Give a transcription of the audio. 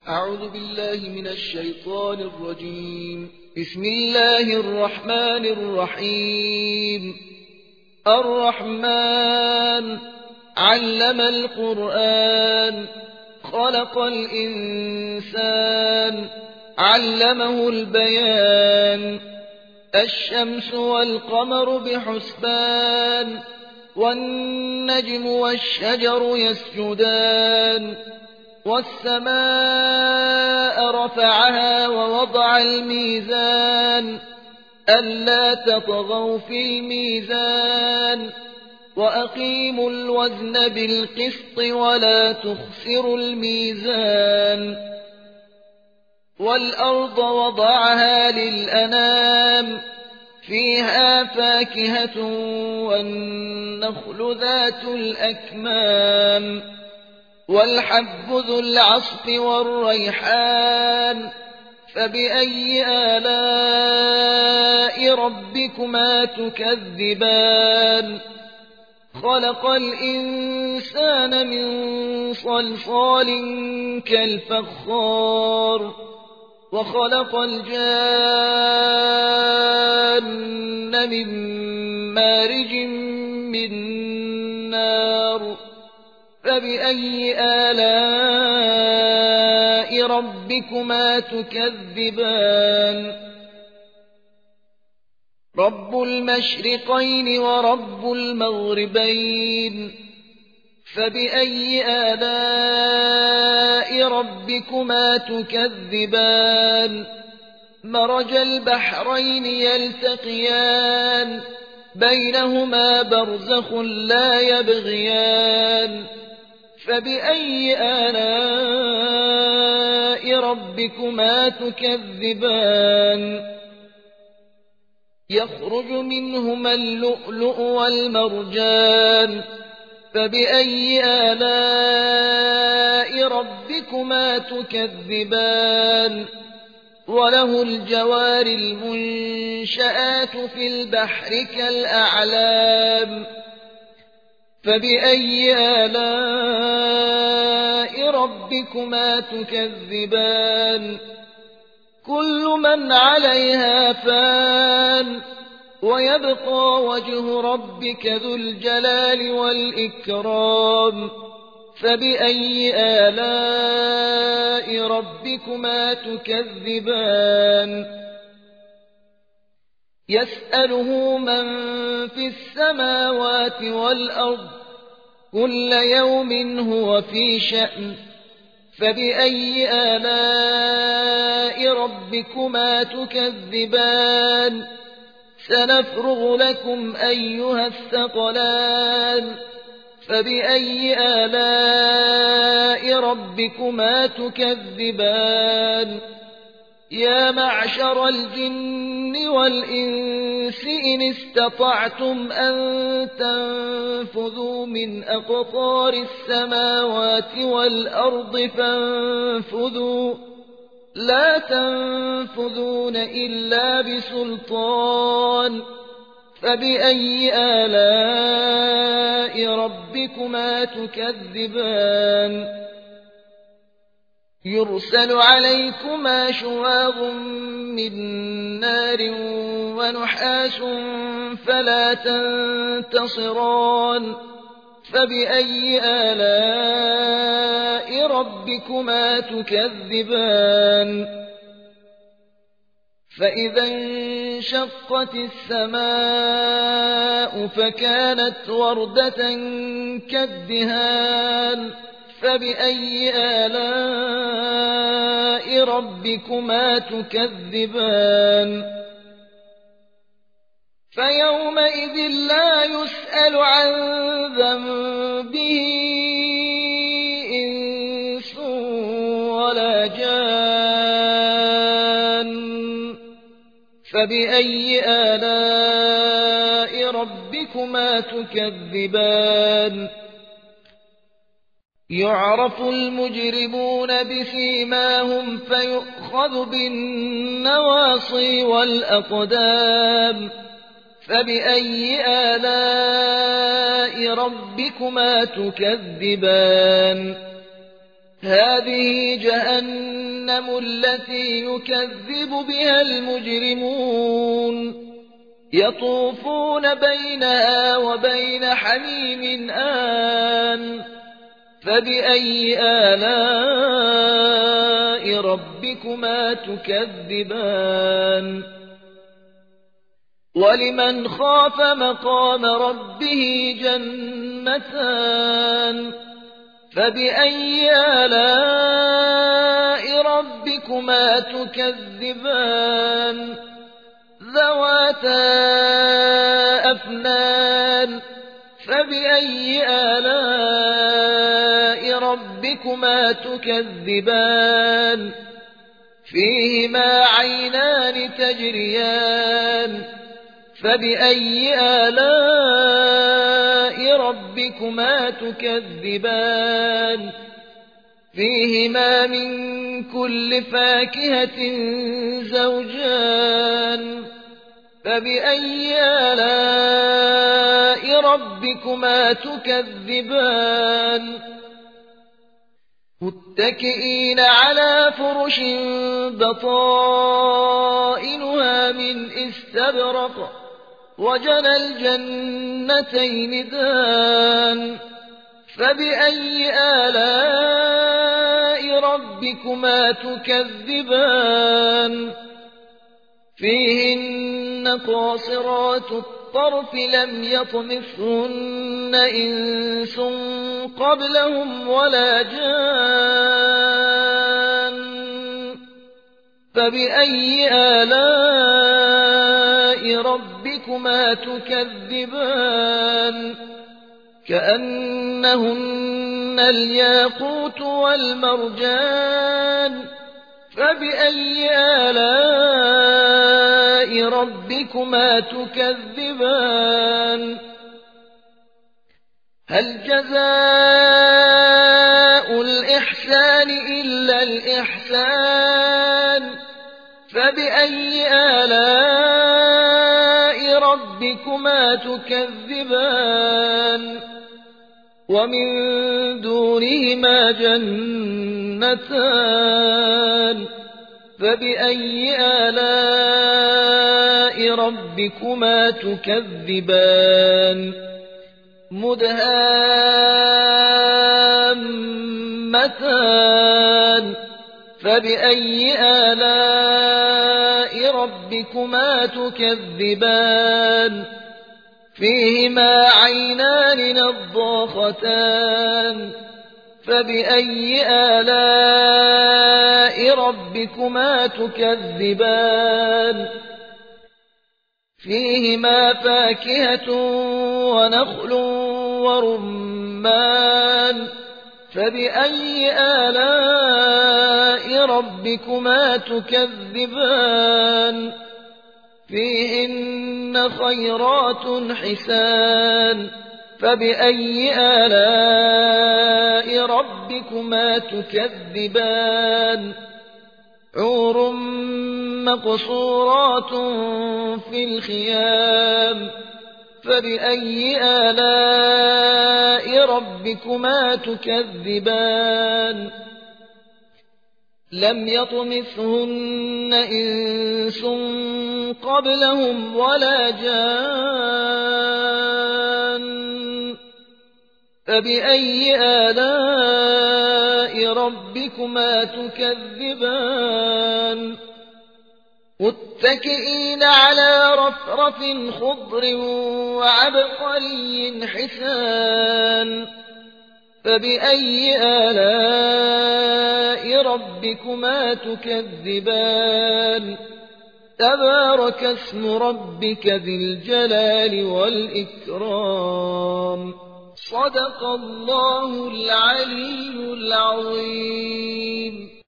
أعوذ بالله من الشيطان الرجيم. بسم الله الرحمن الرحيم. الرحمن علم القرآن خلق الإنسان علمه البيان. الشمس والقمر بحسبان والنجم والشجر يسجدان والسماء رفعها ووضع الميزان ألا تطغوا في الميزان وأقيموا الوزن بالقسط ولا تخسروا الميزان. والأرض وضعها للأنام فيها فاكهة والنخل ذات الأكمام والحب ذو العصف والريحان فبأي آلاء ربكما تكذبان. خلق الإنسان من صلصال كالفخار وخلق الجان من مارج من نار فبأي آلاء ربكما تكذبان. رب المشرقين ورب المغربين فبأي آلاء ربكما تكذبان. مرج البحرين يلتقيان بينهما برزخ لا يبغيان فبأي آلاء ربكما تكذبان. يخرج منهما اللؤلؤ والمرجان فبأي آلاء ربكما تكذبان. وله الجوار المنشآت في البحر كالأعلام فبأي آلاء ربكما تكذبان. كل من عليها فان ويبقى وجه ربك ذو الجلال والإكرام فبأي آلاء ربكما تكذبان. يسأله من في السماوات والأرض كل يوم هو في شأن فبأي آلاء ربكما تكذبان. سنفرغ لكم أيها الثقلان فبأي آلاء ربكما تكذبان. يا معشر الجن والإنس إن استطعتم أن تنفذوا من أقطار السماوات والأرض فانفذوا لا تنفذون إلا بسلطان فبأي آلاء ربكما تكذبان. يرسل عليكما شواظ من نار ونحاس فلا تنتصران فبأي آلاء ربكما تكذبان. فإذا انشقت السماء فكانت وردة كالدهان فبأي آلاء ربكما تكذبان. فيومئذ لا يسأل عن ذنبه إنس ولا جان فبأي آلاء ربكما تكذبان. يعرف المجرمون بسيماهم فيؤخذ بالنواصي والأقدام فبأي آلاء ربكما تكذبان. هذه جهنم التي يكذب بها المجرمون يطوفون بينها وبين حميم آن فبأي آلاء ربكما تكذبان ولمن خاف مقام ربه جنتان فبأي آلاء ربكما تكذبان ذواتا أفنان فبأي آلاء ربكما تكذبان فيهما عينان تجريان فبأي آلاء ربكما تكذبان فيهما من كل فاكهة زوجان فبأي آلاء ربكما تكذبان متكئين على فرش بطائنها من استبرق وجنى الجنتين دان فبأي آلاء ربكما تكذبان فيهن قاصرات الطرف لم يطمثهن إنس قبلهم ولا جان فبأي آلاء ربكما تكذبان كأنهن الياقوت والمرجان فبأي آلاء ربكما تكذبان هل جزاء الإحسان إلا الإحسان فبأي آلاء ربكما تكذبان ومن دونهما جنتان فبأي آلاء ربكما تكذبان مدهامتان فبأي آلاء ربكما تكذبان فيهما عينان نضاختان فبأي آلاء ربكما تكذبان فيهما فاكهة ونخل ورمان فبأي آلاء ربكما تكذبان فيهن خيرات حسان فبأي آلاء ربكما تكذبان حور مقصورات في الخيام فبأي آلاء ربكما تكذبان لم يطمثهن إنس قبلهم ولا جان فبأي آلاء ربكما تكذبان متكئين على رفرف خضر وعبقري حسان فبأي آلاء ربكما تكذبان تبارك اسم ربك ذي الجلال والإكرام صدق الله العلي العظيم.